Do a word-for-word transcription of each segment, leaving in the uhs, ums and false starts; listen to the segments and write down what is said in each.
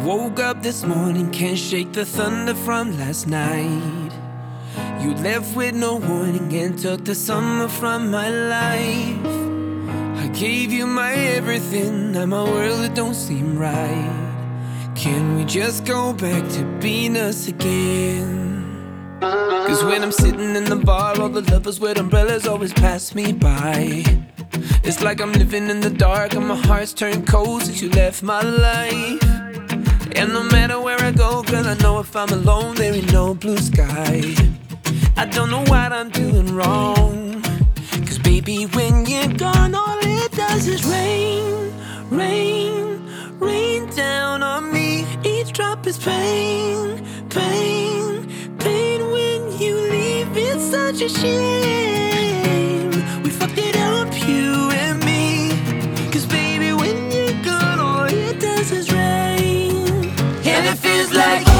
Woke up this morning, can't shake the thunder from last night. You left with no warning and took the summer from my life. I gave you my everything, now my world it don't seem right. Can we just go back to being us again? Cause when I'm sitting in the bar, all the lovers with umbrellas always pass me by. It's like I'm living in the dark and my heart's turned cold since you left my life. And no matter where I go, girl, I know if I'm alone, there ain't no blue sky. I don't know what I'm doing wrong, cause baby, when you're gone, all it does is rain, rain, rain down on me. Each drop is pain, pain, pain. When you leave, it's such a shame. We fucked it up, you and me. Cause baby, when you're gone, all it does is rain. And it feels like oh,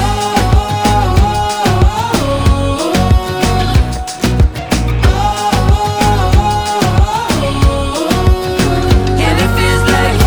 oh, oh, and it feels like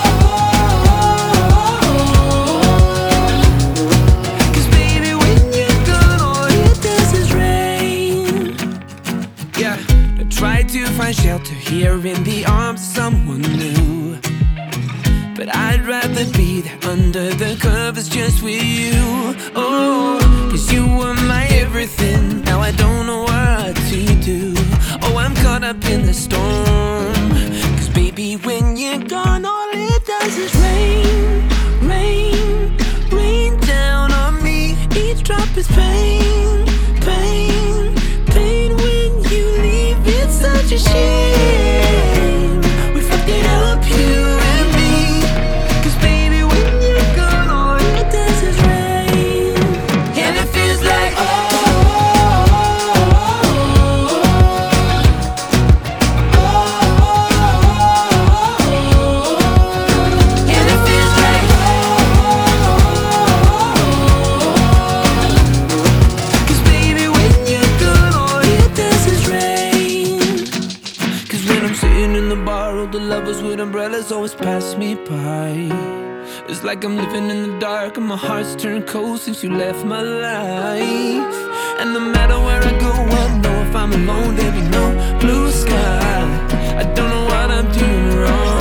oh, cause baby, when you're gone, all it does is rain. Yeah, I tried to find shelter here in the arms of someone new, but I'd rather be there under the covers just with you. Oh, cause you were my everything, now I don't know what to do. Oh, I'm caught up in the storm. Cause baby, when you're gone, all it does is rain, rain, rain down on me. Each drop is pain, pain, pain. When you leave, it's such a shame. We fucked it up, you and me. Cause baby, when you're gone, all it does is rain. And it feels like oh, oh, oh, and it feels like oh, cause baby, when you're gone, all it does is rain. Cause when I'm sitting in the bar, all the lovers with umbrellas always pass me by. It's like I'm living in the dark and my heart's turned cold since you left my life. And no matter where I go, I know if I'm alone, there be no blue sky. I don't know what I'm doing wrong.